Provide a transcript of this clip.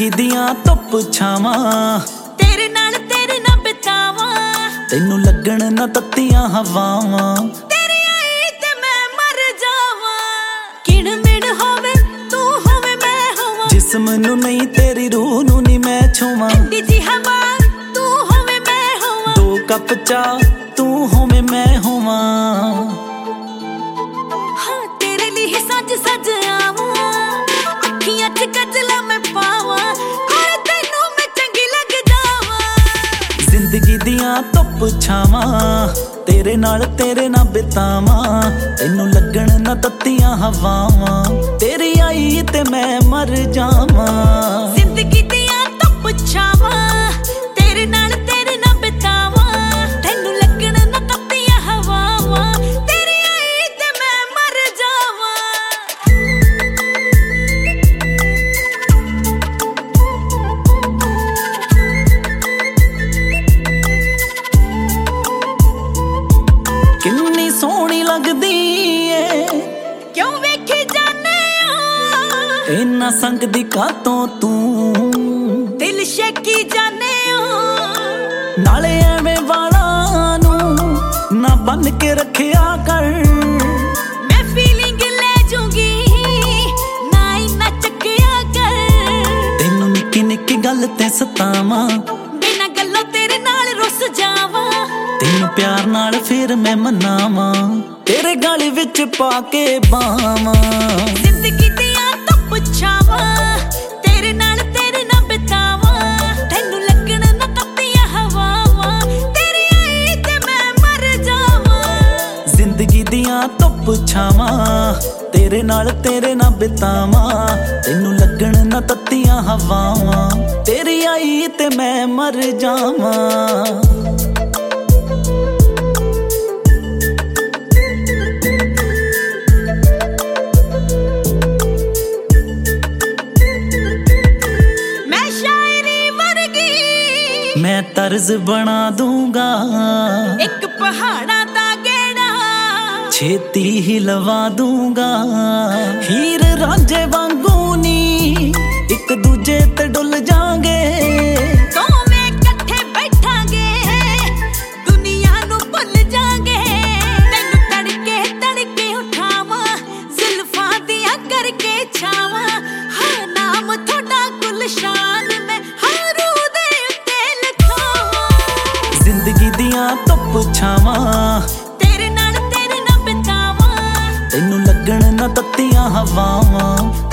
ਜ਼ਿੰਦਗੀ ਦੀਆਂ ਧੁੱਪ ਛਾਵਾਂ ਤੇਰੇ ਨਾਲ ਬਿਤਾਵਾਂ। ਤੈਨੂੰ ਲੱਗਣ ਨਾ ਤੱਤੀਆਂ ਹਵਾਵਾਂ। ਤੇਰੀ ਆਈ ਤੇ ਮੈਂ ਮਰ ਜਾਵਾਂ। ਕਿਣ ਮਿਣ ਹੋਵੇ ਤੂੰ ਹੋਵੇ ਮੈਂ ਹੋਵਾਂ। ਜਿਸਮ ਨੂੰ ਨਹੀਂ ਤੇਰੀ ਰੂਹ ਨੂੰ ਨਹੀਂ ਮੈਂ ਛੂਵਾਂ। ਠੰਡੀ ਜੀ ਹਵਾ ਤੂੰ ਹੋਵੇ ਮੈਂ ਹੋਵਾਂ। ਦੋ ਕੱਪ ਚਾਹ ਤੂੰ ਹੋਵੇਂ ਮੈਂ ਹੋਵਾਂ। ਹਾਂ ਤੇਰੇ ਲਈ ਸੱਜ ਸੱਜ ਆਵਾਂ। ਅੱਖੀਆਂ 'ਚ ਕੱਜਲਾ ਮੈਂ ਪਾਵਾਂ। ਕੋਲ ਤੈਨੂੰ ਮੈਂ ਚੰਗੀ ਲੱਗ ਜਾਵਾਂ। ਜ਼ਿੰਦਗੀ ਦੀਆਂ ਧੁੱਪ ਛਾਵਾਂ ਤੇਰੇ ਨਾਲ ਬਿਤਾਵਾਂ। ਤੈਨੂੰ ਲੱਗਣ ਨਾ ਤੱਤੀਆਂ ਹਵਾਵਾਂ। ਤੇਰੀ ਆਈ ਤੇ ਮੈਂ ਮਰ ਜਾਵਾਂ। ਜ਼ਿੰਦਗੀ ਦੀਆਂ ਧੁੱਪ ਛਾਵਾਂ ਤੇਰੇ ਨਾਲ ਬਿਤਾਵਾਂ। ਤੈਨੂੰ ਲੱਗਣ ਨਾ ਤੱਤੀਆਂ ਹਵਾਵਾਂ। ਤੇਰੀ ਆਈ ਤੇ ਮੈਂ ਮਰ ਜਾਵਾਂ। ਕਿੰਨੀ ਸੋਹਣੀ ਲੱਗਦੀ ਏ ਕਿਉਂ ਵੇਖੀ ਜਾਨੇ ਆ। ਇੰਨਾ ਸੰਗਦੀ ਕਾਤੋਂ ਤੂੰ ਦਿਲ ਸ਼ੇਕੀ ਜਾਨੇ ਆ। ਨਾਲੇ ਐਵੇਂ ਵਾਲਾਂ ਨੂੰ ਨਾ ਬੰਨ ਕੇ ਰੱਖਿਆ ਕਰ। ਮੈਂ ਫੀਲਿੰਗ ਲੈ ਜੂਗੀ ਨਾ ਇੰਨਾ ਚੱਕਿਆ ਕਰ। ਤੈਨੂੰ ਨਿੱਕੀ ਨਿੱਕੀ ਗੱਲ ਤੇ ਸਤਾਵਾਂ। ਬਿਨਾਂ ਗੱਲੋਂ ਤੇਰੇ ਨਾਲ ਰੁੱਸ ਜਾਵਾਂ। ਤੈਨੂੰ ਪਿਆਰ ਨਾਲ ਫਿਰ ਮੈਂ ਮਨਾਵਾਂ। ਤੇਰੇ ਗਲ ਵਿੱਚ ਪਾ ਕੇ ਬਾਵਾਂ। ਜ਼ਿੰਦਗੀ ਦੀਆਂ ਧੁੱਪ ਛਾਵਾਂ ਤੇਰੇ ਨਾਲ ਬਿਤਾਵਾਂ। ਤੈਨੂੰ ਲੱਗਣ ਨਾ ਤੱਤੀਆਂ ਹਵਾਵਾਂ। ਤੇਰੀ ਆਈ ਤੇ ਮੈਂ ਮਰ ਜਾਵਾਂ। ਜ਼ਿੰਦਗੀ ਦੀਆਂ ਧੁੱਪ ਛਾਵਾਂ ਤੇਰੇ ਨਾਲ ਬਿਤਾਵਾਂ। ਤੈਨੂੰ ਲੱਗਣ ਨਾ ਤੱਤੀਆਂ ਹਵਾਵਾਂ। ਤੇਰੀ ਆਈ ਤੇ ਮੈਂ ਮਰ ਜਾਵਾਂ। ਮੈਂ ਤਰਜ਼ ਬਣਾ ਦੂੰਗਾ ਇੱਕ ਪਹਾੜਾਂ ਦਾ ਗੇੜਾ। ਛੇਤੀ ਹੀ ਲਵਾ ਦੂੰਗਾ। ਹੀਰ ਰਾਂਝੇ ਵਾਂਗੂ ਨੀ ਇੱਕ ਦੂਜੇ ਤੇ ਡੁੱਲ ਜਾਾਂਗੇ। ਦੋਵੇਂ ਇਕੱਠੇ ਬੈਠਾਂਗੇ ਦੁਨੀਆ ਨੂੰ ਭੁੱਲ ਜਾਾਂਗੇ। ਤੈਨੂੰ ਤੜਕੇ ਉਠਾਵਾਂ ਜ਼ੁਲਫਾਂ ਦੀਆਂ ਕਰਕੇ ਛਾਵਾਂ। ਹਾਂ ਨਾਮ ਤੁਹਾਡਾ ਗੁਲਸ਼ਾਨ ਮੈਂ ਜ਼ਿੰਦਗੀ ਦੀਆਂ ਧੁੱਪ ਛਾਵਾਂ ਤੇਰੇ ਨਾਲ ਬਿਤਾਵਾਂ। ਤੈਨੂੰ ਲੱਗਣ ਨਾ ਤੱਤੀਆਂ ਹਵਾਵਾਂ।